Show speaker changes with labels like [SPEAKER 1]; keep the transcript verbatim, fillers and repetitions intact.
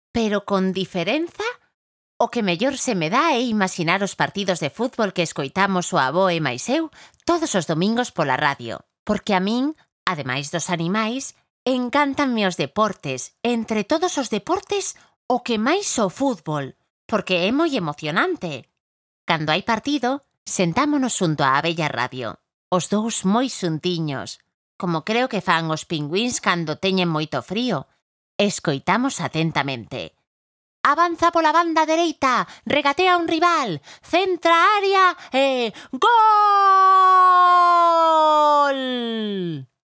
[SPEAKER 1] pero con diferenza, o que mellor se me dá é imaginar os partidos de fútbol que escoitamos o avó e máis eu todos os domingos pola radio, porque a min, ademais dos animais, encántanme os deportes, entre todos os deportes, o que máis o fútbol, porque é moi emocionante. Cando hai partido, sentámonos xunto á bella radio, os dous moi xuntiños, como creo que fan os pingüíns cando teñen moito frío, e escoitamos atentamente. Avanza pola banda dereita, regatea un rival, centra a área e... ¡Gol!